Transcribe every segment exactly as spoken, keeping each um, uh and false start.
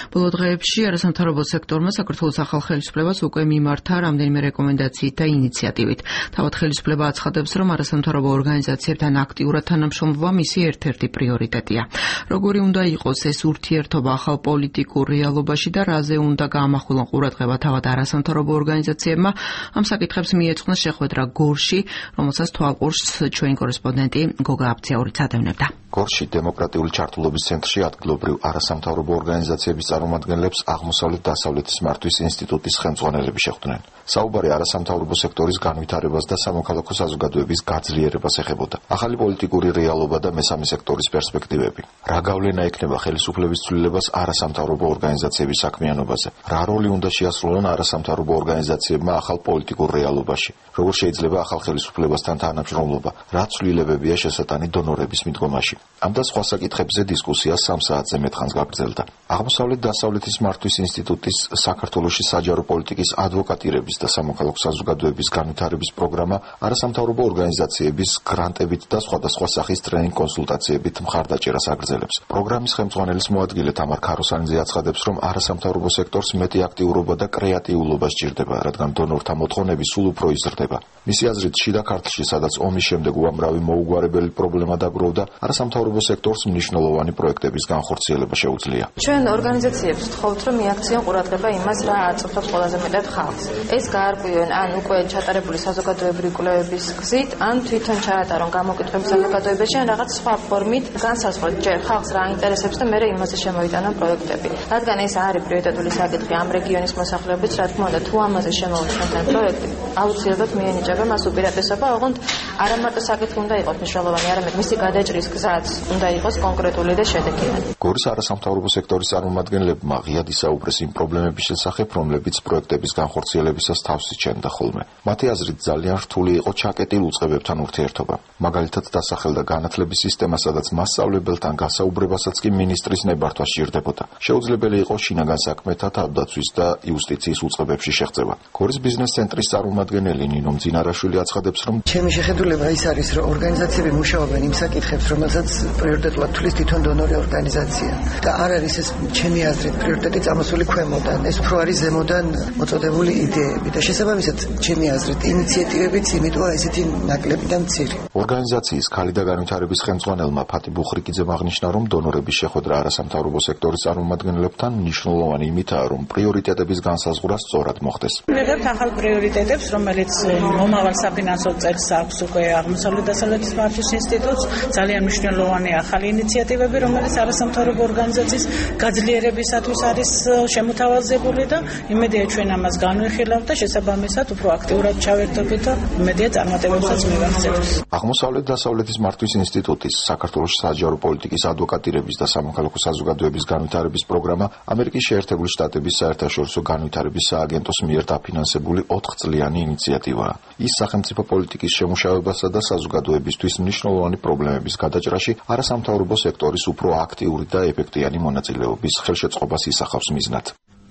ბოლო დღეებში არასამთავრობო სექტორმა საქართველოს ახალ ხელისუფლებას უკვე მიმართა რამდენიმე რეკომენდაციით და ინიციატივით. თავად ხელისუფლება აცხადებს, რომ არასამთავრობო ორგანიზაციებთან აქტიურად თანამშრომლობა მისი ერთ-ერთი პრიორიტეტია. Როგორი უნდა იყოს ეს ურთიერთობა ახალ პოლიტიკურ რეალობაში და რაზე უნდა გაამახვილონ ყურადღება თავად არასამთავრობო ორგანიზაციებმა, ამ საკითხებს მიეძღვნა შეხვედრა გორში, რომელსაც თვალყურს ჩვენი კორესპონდენტი გოგა აფციაურიც ადევნებდა. გორში დემოკრატიული ჩართულობის ცენტრში ადგილობრივ არასამთავრობო ორგანიზაციების წარმომადგენლებს აღმოსავლეთ-დასავლეთის მართვის ინსტიტუტის ხელმძღვანელები შეხვდნენ. საუბარი არასამთავრობო სექტორის განვითარებას და სამოქალაქო საზოგადოების გაძლიერებას ეხებოდა. ახალი პოლიტიკური რეალობა და მესამე სექტორის პერსპექტივები. რა გავლენა ექნება ხელისუფლების ცვლილებას არასამთავრობო ორგანიზაციების საქმიანობაზე? რა როლი უნდა შეასრულონ არასამთავრობო ორგანიზაციებმა ახალ პოლიტიკურ რეალობაში? როგორ შეიძლება ახალ ხელისუფლებასთან თანამშრომლობა? რა ცვლილებებია შესატანი დონორების მიდგომაში? ამ და სხვა საკითხებზე დისკუსია სამ საათზე მეტ ხანს გაგრძელდა. აღმოსავლეთ-დასავლეთის მართვის ინსტიტუტის საქართველოში საჯარო პოლიტიკის ადვოკატირების და სამოქალაქო საზოგადოების განვითარების პროგრამა არასამთავრობო ორგანიზაციების გრანტებით და სხვადასხვა სახის ტრენინგ კონსულტაციებით მხარდაჭერას აგრძელებს. პროგრამის ხელმძღვანელის მოადგილე თამარ ქაროსანიძე აცხადებს, რომ არასამთავრობო სექტორს მეტი აქტიურობა და კრეატიულობა სჭირდება, რადგან დონორთა მოთხოვნები სულ უფრო იზრდება. მისი აზრით, შიდა ქართლში, სადაც ომის შემდეგ უამრავი მოუგვარებელი პრობლემა დაგროვდა, არასამთავრობო სექტორს მნიშვნელოვანი პროექტების განხორციელება შეუძლია. ჩვენ ორგანიზაციებს ვთხოვთ, რომ მიაქციონ ყურადღება იმას, რა აწუხებს ყველაზე მეტად ხალხს. ეს გაარკვიონ ან უკვე ჩატარებული საზოგადოებრივი კვლევების გზით, ან თვითონ ჩაატარონ გამოკითხვები საზოგადოებაში, ან რაღაც სხვა ფორმით განსაზღვროთ ჯერ ხალხს რა ინტერესებს და მერე იმაზე შემოიტანონ პროექტები. რადგან ეს არის პრიორიტეტული საკითხი ამ რეგიონის მოსახლეობის, რა თქმა უნდა, თუ ამაზე შემოვიჩენთ პროექტი, აუცილებლად მიენიჭება მას უპირატესობა, ოღონდ არა მარტო საკითხი უნდა იყოს მნიშვნელოვანი, არამედ მისი გადაჭრის გზაც უნდა იყოს კონკრეტული და შედეგიანი. გორის არასამთავრობო სექტორის წარმომადგენლებმა ღიად ისაუბრეს იმ პრობლემების შესახებ, რომლებიც პროექტების განხორციელებისას თავს იჩენდა ხოლმე. მათი აზრით, ძალიან რთული იყო ჩაკეტილ უწყებებთან ურთიერთობა. მაგალითად, დასახელდა განათლების სისტემა, სადაც მასწავლებელთან გასაუბრებასაც კი მინისტრის ნებართვა სჭირდებოდა. შეუძლებელი იყო შინაგან საქმეთა, თავდაცვის და იუსტიციის უწყებებში შეღწევა. გორის ბიზნეს ცენტრის წარმომადგენელი ნინო მძინარაშვილი აცხადებს, რომ ჩემი შეხედულება ის არის, რომ ორგანიზაციები მუშაობენ იმ საკითხებს, რომელსაც პრიორიტეტულად თulis თვითონ დონორი ორგანიზაცია. და არ არის ეს ჩემი აზრით პრიორიტეტი წამოსული ქვემოდან, ეს უფრო არის ზემოდან მოწოდებული იდეები და შესაბამისად ჩემი აზრით ინიციატივებიც იმიტოა ესეთი ნაკლები და მცირე. ორგანიზაციის ქალი და განვითარების ხელმძღვანელმა ფატი ბუხრიკიძემ აღნიშნა, რომ დონორების შეხვედრა არასამთავრობო სექტორის წარმომადგენლებთან მნიშვნელოვანი იმითაა, რომ პრიორიტეტების განსაზღვრა სწორად მოხდეს. ვიღებთ ახალ პრიორიტეტებს, რომელიც მომავალ საფინანსო წელს აქვს უკვე აღმოსავლეთ-დასავლეთის მართვის ინსტიტუტს, ძალიან მნიშვნელოვანი ახალი ინიციატივები, რომელიც არასამთავრობო ორგანიზაციის გაძლიერებისათვის არის შემოთავაზებული და იმედია ჩვენ ამას განვიხილავთ და შესაბამისად უფრო აქტიურად ჩავერთობთ და იმედია წარმატებებსაც მივაღწევთ. აღმოსავლეთ-დასავლეთის მართვის ინსტიტუტის საქართველოს საჯარო პოლიტიკის ადვოკატირების და სამოქალაქო საზოგადოების განვითარების პროგრამა ამერიკის შეერთებული შტატების საერთაშორისო განვითარების სააგენტოს მიერ დაფინანსებული ოთხწლიანი ინიციატივაა. ის სახელმწიფო პოლიტიკის შემუშავებასა და საზოგადოებისთვის მნიშვნელოვანი პრობლემების გადაჭრაში არასამთავრობო სექტორის უფრო აქტიური და ეფექტიანი მონაწილეობის ხელშეწყობას ისახავს მიზნად.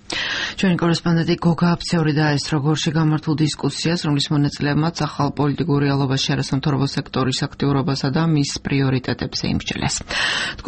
ჩვენი კორესპონდენტი გოგა აფციური დაესწრო გორში გამართულ დისკუსიას, რომლის მონაწილეებმაც ახალ პოლიტიკურ რეალობაში არასამთავრობო სექტორის აქტიურობასა და მის პრიორიტეტებს ემსჯელეს.